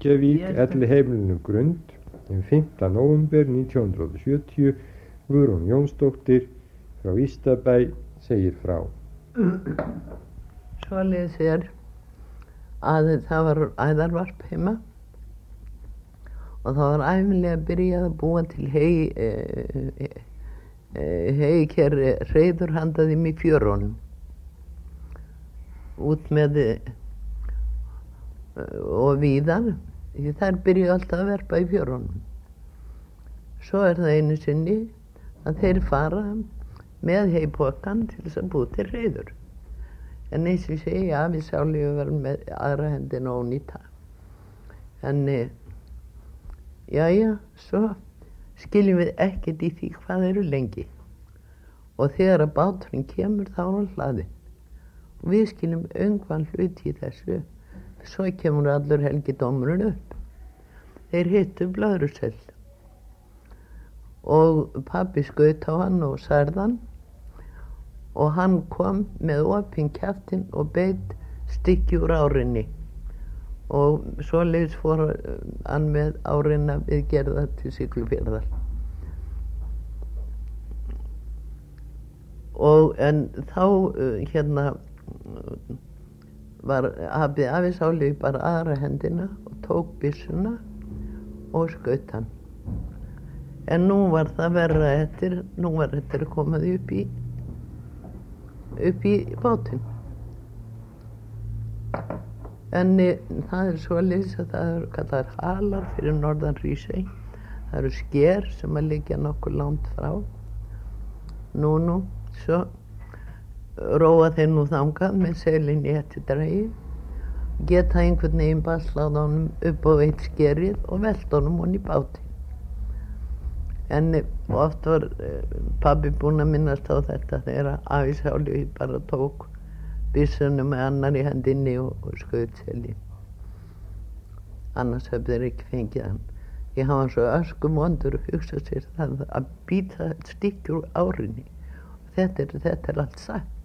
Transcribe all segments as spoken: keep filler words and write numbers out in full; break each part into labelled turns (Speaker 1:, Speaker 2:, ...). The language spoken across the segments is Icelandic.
Speaker 1: Reykjavík, Elliheimilinu Grund, um fimmta nóvember nítján hundruð sjötíu. Guðrún Jónsdóttir frá Ystabæ segir frá.
Speaker 2: Svoleiðis er að það var æðarvarp heima og það var æfinlega byrjað að búa til hei e, e, e, heiker hreiður handa þeim í fjörunum út með e, og víðar, því þær byrjuðu alltaf að verpa í fjörunum. Svo er það einu sinni að þeir fara með heipokan til þess að búa til hreiður. En eins og ég segi, afi Sáli var með aðra hendina ónýta. En jæja, svo skiljum við ekkert í því hvað eru lengi. Og þegar að báturinn kemur þá er hann hlaðinn. Og við skiljum öngvan hluti í þessu. Svo kemur allur helgidómurinn upp. Þeir hittu Blöðrusel. Og pabbi skaut á hann og særði hann. Og hann kom með opinn kjaftinn og beit stykki úr árinni. Og svoleiðis fór hann með árina viðgerða til Siglufjarðar. Og en þá uh, hérna var afi, afi Sáli bara aðra hendina og tók byssuna og skaut hann. En nú var það verra eftir, nú var eftir að koma því upp í upp í bátinn. En það er svoleiðis að það eru kallar halar fyrir norðan Hrísey. Það eru sker sem að liggja nokkuð langt frá. Nú, nú, svo róa þeir nú þangað með seilin í ettidrægi, geta einhvern veginn baslað honum upp á eitt skerið og velt honum hon í bátinn. En oft var pabbi búinn að minnast á þetta þegar afi Sáli bara tók byssuna með annar í hendinni og, og skaut selin. Annars hefði þeir ekki fengið hann. Því hann var svo öskum vondur að hugsa sér það að býta stykki úr árinni. Þetta er, þetta er allt satt.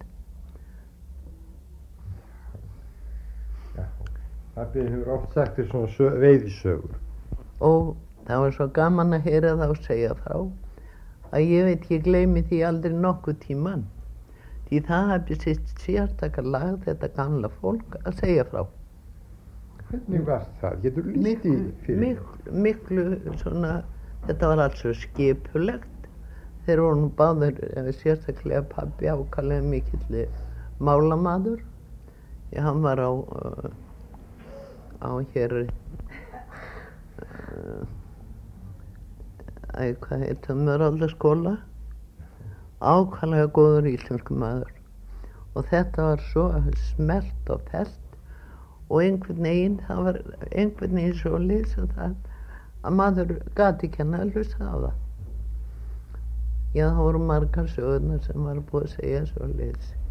Speaker 1: Ja, pabbi hefur oft sagt þér svona veiðisögur.
Speaker 2: Og það var svo gaman að heyra þá segja frá að ég veit ég gleymi því aldrei nokkuð tíman. Því það hafði sitt sérstakar lag þetta gamla fólk að segja frá.
Speaker 1: Hvernig var það? Getur lýst í fyrir?
Speaker 2: Miklu, miklu svona, þetta var alls svo skipulegt. Þeir voru nú báðir, sérstaklega pabbi ákaflega mikill málamaður. Já, hann var á, á hér, æ, hvað heit það, Möraldaskóla. Ákaflega góður íslensku maður. Og þetta var svo smelt og fellt og einhvern veginn, það var einhvern veginn svo lýsa það að maður gati ekki að hlusta á það. Já, það voru margar sögurnar sem var búið að segja svo lýs.